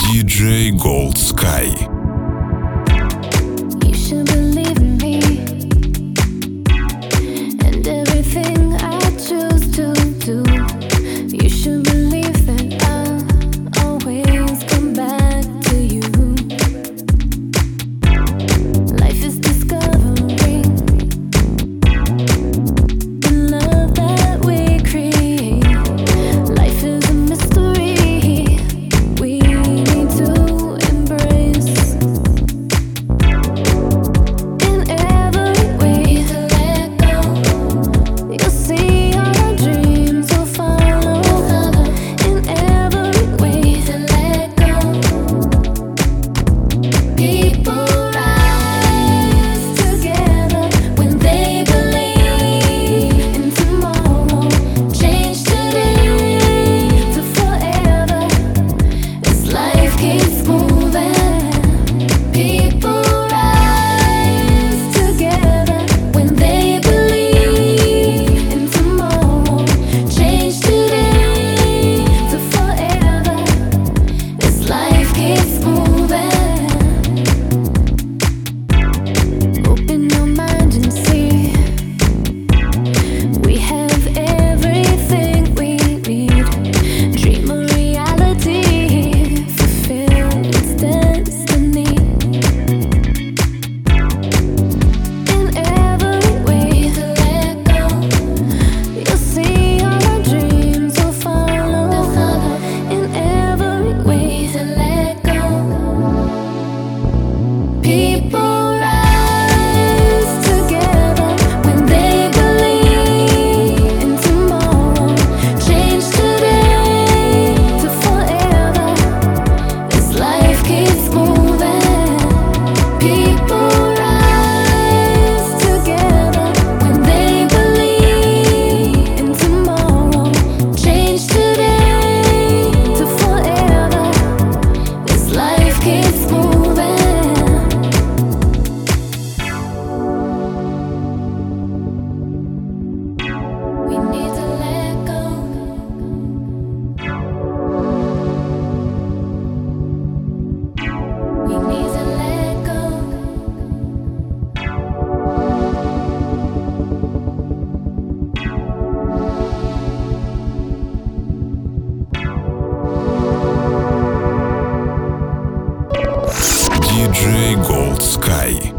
DJ Gold Sky. You should believe in me and everything I choose to do. You should believe that I'll always come back to you. Life is discovering the love that we create. Life is a mystery we need to embrace. In every way to let go, you'll see all our dreams will follow. In every way to let go, people rise together when they believe in tomorrow. Change today to forever as life keeps moving. People rise together when they believe in tomorrow. Change today to forever as life keeps moving. Open your mind and see we have everything we need. Dream a reality, fulfill its destiny. In every way to let go, you'll see all our dreams will follow. In every way to let go, people rise together when they believe in tomorrow. Change today to forever as life keeps moving. People rise together when they believe in tomorrow. Change today to forever as life keeps moving. We need to let go. We need to let go. DJ Gold Sky.